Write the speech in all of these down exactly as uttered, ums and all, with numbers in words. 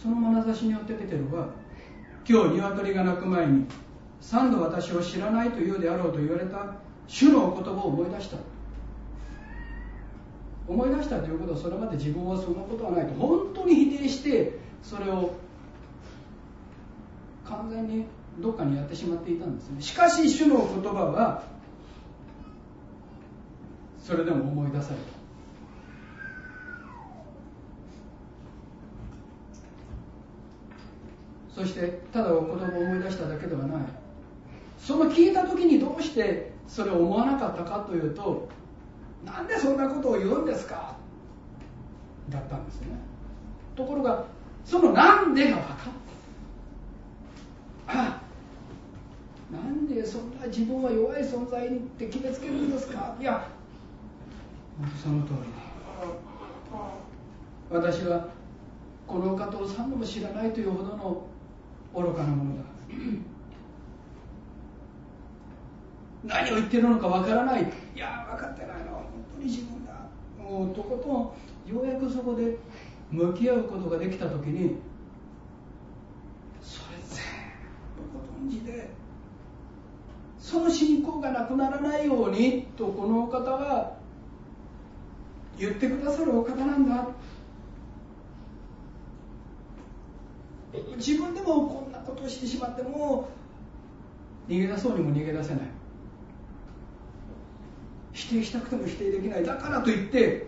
その眼差しによってペテロは、今日鶏が鳴く前に三度私を知らないと言うであろうと言われた主のお言葉を思い出した。思い出したということは、それまで自分はそんなことはないと本当に否定して、それを完全にどっかにやってしまっていたんですね。しかし主の言葉はそれでも思い出された。そしてただお言葉を思い出しただけではない。その聞いた時にどうしてそれを思わなかったかというと、なんでそんなことを言うんですかだったんですね。ところがそのなんでが分かった。ああ、なんでそんな自分は弱い存在にって決めつけるんですか。いや、その通りで、私はこのお方を三度も知らないというほどの愚かなものだ。何を言ってるのかわからない。いや、分かってないのは本当に自分だ。もうとことんようやくそこで向き合うことができたときに、それ全部ご存知で、その信仰がなくならないようにとこのお方は言ってくださるお方なんだ。自分でもこんなことをしてしまっても逃げ出そうにも逃げ出せない。否定したくても否定できない。だからといって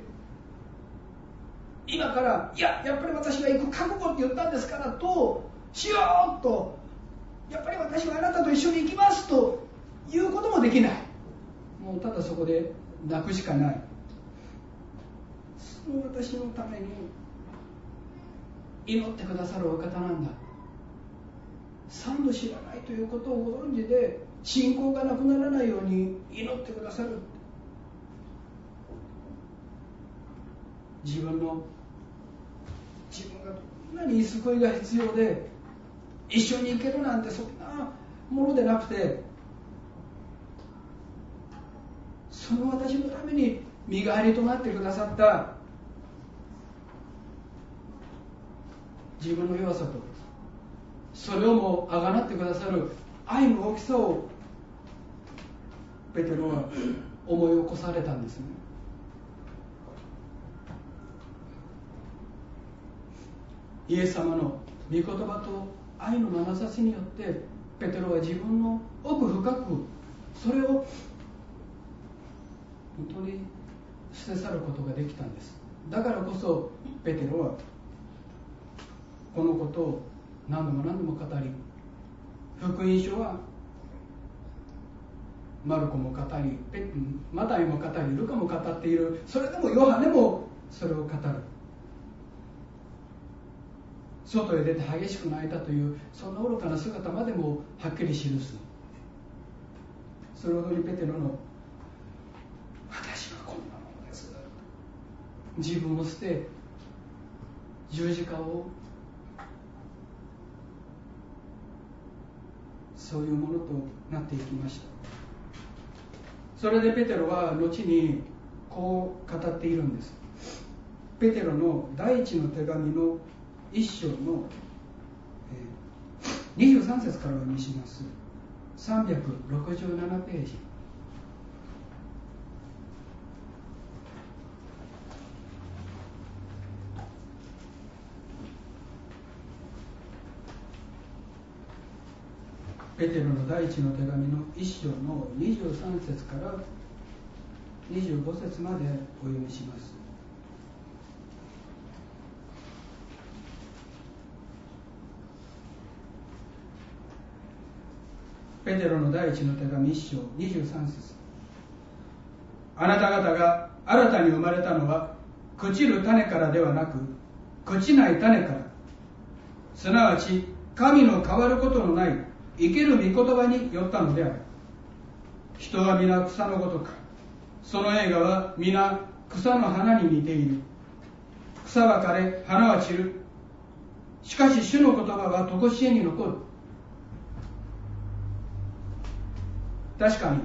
今からいややっぱり私が行く覚悟って言ったんですからとしようと、やっぱり私はあなたと一緒に行きますということもできない。もうただそこで泣くしかない。その私のために祈ってくださるお方なんだ。三度知らないということをご存知で信仰がなくならないように祈ってくださる。自分の自分がどんなに救いが必要で一緒に行けるなんてそんなものでなくて、その私のために身代わりとなってくださった自分の弱さと、それをもあがなってくださる愛の大きさをペテロは思い起こされたんですね。イエス様の御言葉と愛の眼差しによってペテロは自分の奥深くそれを本当に捨て去ることができたんです。だからこそペテロはこのことを何度も何度も語り、福音書はマルコも語り、マタイも語り、ルカも語っている。それでもヨハネもそれを語る。外へ出て激しく泣いたというそんな愚かな姿までもはっきり記す。それほどにペテロの私はこんなものです、自分を捨て十字架をそういうものとなっていきました。それでペテロは後にこう語っているんです。ペテロの第一の手紙の一章のにじゅうさん節からお読みします。さんびゃくろくじゅうななページ。ペテロの第一の手紙の一章のにじゅうさん節からにじゅうご節までお読みします。ペテロの第一の手紙一章にじゅうさん節。あなた方が新たに生まれたのは朽ちる種からではなく朽ちない種から、すなわち神の変わることのない生ける御言葉によったのである。人は皆草のごとく、その栄華は皆草の花に似ている。草は枯れ花は散る。しかし主の言葉は常しえに残る。確かに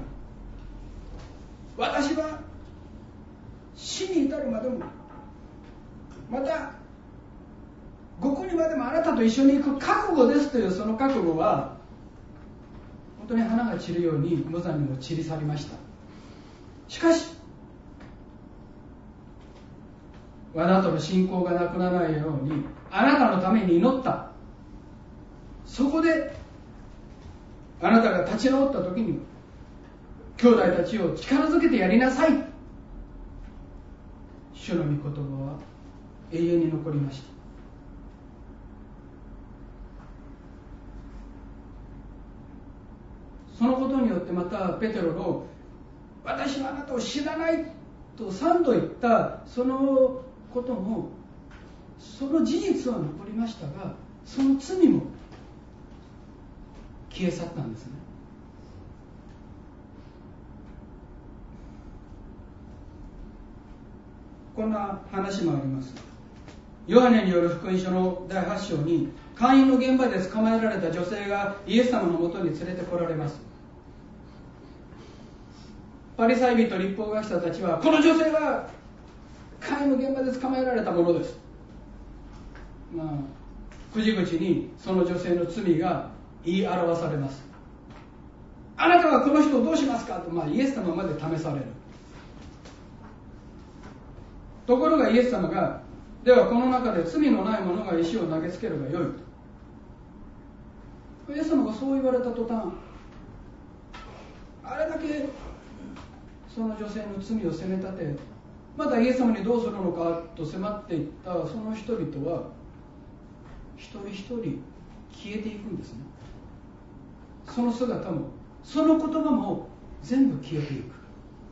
私は死に至るまでも、またごこにまでもあなたと一緒に行く覚悟ですというその覚悟は本当に花が散るように無残にも散り去りました。しかしあなたの信仰がなくならないようにあなたのために祈った。そこであなたが立ち直った時に兄弟たちを力づけてやりなさい。主の御言葉は永遠に残りました。そのことによってまたペテロの私はあなたを知らないと三度言ったそのこともその事実は残りましたが、その罪も消え去ったんですね。こんな話もあります。ヨハネによる福音書のだいはち章に会員の現場で捕まえられた女性がイエス様のもとに連れてこられます。パリサイ人律法学者たちはこの女性は会員の現場で捕まえられたものです、まあ、くじ口にその女性の罪が言い表されます。あなたはこの人をどうしますかと、まあ、イエス様まで試される。ところがイエス様がではこの中で罪のない者が石を投げつければよいと。イエス様がそう言われた途端、あれだけその女性の罪を責め立て、またイエス様にどうするのかと迫っていったその人々は一人一人消えていくんですね。その姿もその言葉も全部消えていく。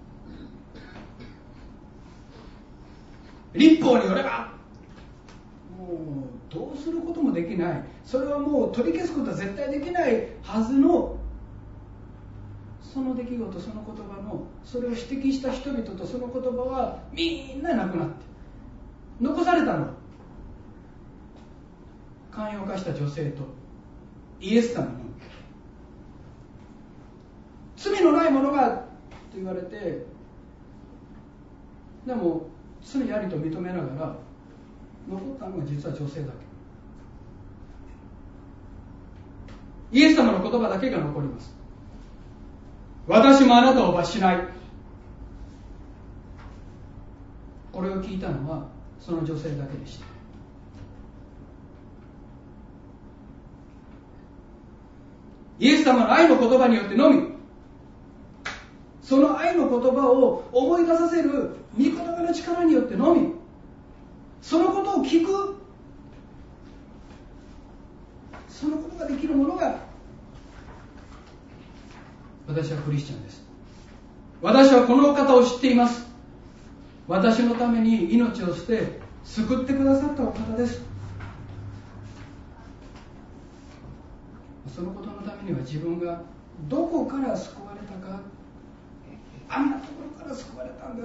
律法によればもうどうすることもできない、それはもう取り消すことは絶対できないはずのその出来事、その言葉のそれを指摘した人々とその言葉はみんななくなって、残されたのは寛容化した女性とイエス様の罪のない者がと言われて、でも罪ありと認めながら残ったのが実は女性だけ。イエス様の言葉だけが残ります。私もあなたを罰しない。これを聞いたのはその女性だけでした。イエス様の愛の言葉によってのみ、その愛の言葉を思い出させる御言葉の力によってのみ、そのことを聞く、そのことができるものが私はクリスチャンです。私はこの方を知っています。私のために命を捨て救ってくださったお方です。そのことのためには自分がどこから救われたか、あんなところから救われたんです。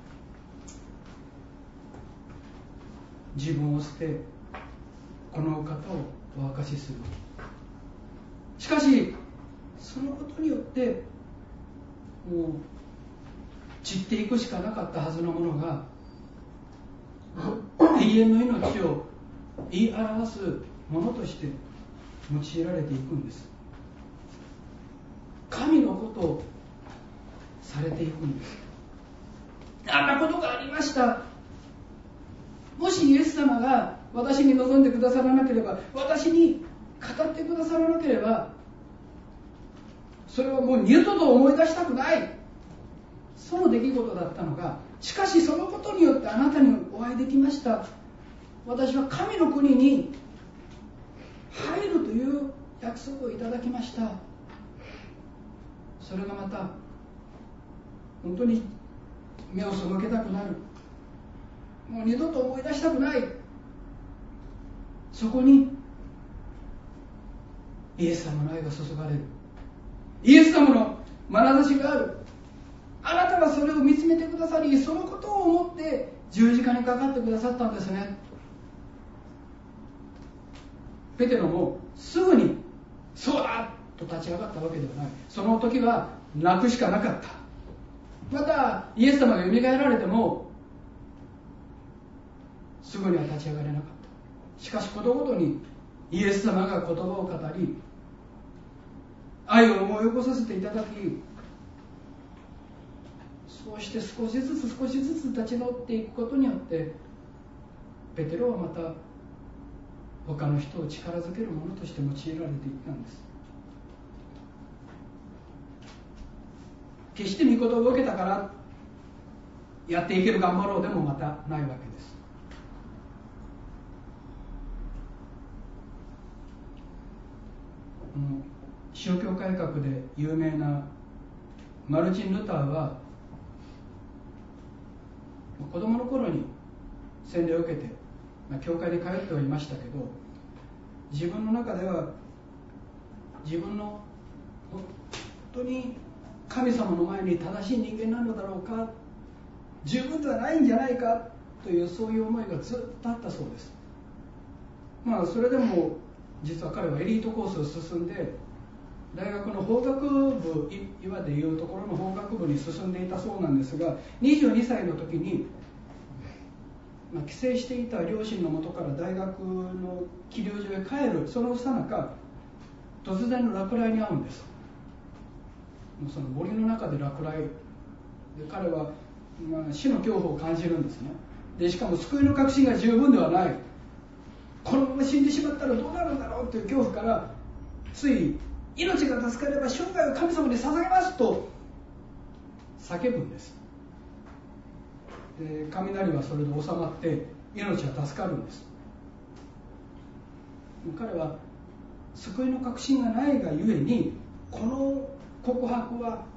自分を捨てこのお方をお明かしする。しかしそのことによってもう散っていくしかなかったはずのものが永遠の命を言い表すものとして用いられていくんです。神のことをされていくんです。あんなことがありました。もしイエス様が私に望んでくださらなければ、私に語ってくださらなければ、それはもう二度と思い出したくない、その出来事だったのが、しかしそのことによってあなたにお会いできました。私は神の国に入るという約束をいただきました。それがまた本当に目を背けたくなる、もう二度と思い出したくない、そこにイエス様の愛が注がれる、イエス様の眼差しがある。あなたがそれを見つめてくださり、そのことを思って十字架にかかってくださったんですね。ペテロもすぐにそうだと立ち上がったわけではない。その時は泣くしかなかった。またイエス様が蘇られてもすぐには立ち上がれなかった。 しかしことごとにイエス様が言葉を語り、愛を思い起こさせていただき、そうして少しずつ少しずつ立ち直っていくことによって、ペテロはまた他の人を力づけるものとして用いられていったんです。決して御言葉を受けたからやっていける頑張ろうでもまたないわけです。宗教改革で有名なマルチン・ルターは子供の頃に洗礼を受けて、まあ、教会に通ってはいましたけど、自分の中では自分の本当に神様の前に正しい人間なのだろうか、十分ではないんじゃないかという、そういう思いがずっとあったそうです。まあそれでも実は彼はエリートコースを進んで、大学の法学部、今でいうところの法学部に進んでいたそうなんですが、にじゅうにさいの時に、まあ、帰省していた両親のもとから大学の起立所へ帰るその最中、突然の落雷に遭うんです。その森の中で落雷で、彼は、まあ、死の恐怖を感じるんですね。でしかも救いの確信が十分ではない、このまま死んでしまったらどうなるんだろうという恐怖から、つい命が助かれば生涯を神様に捧げますと叫ぶんです。で雷はそれで収まって命は助かるんです。彼は救いの確信がないがゆえに、この告白は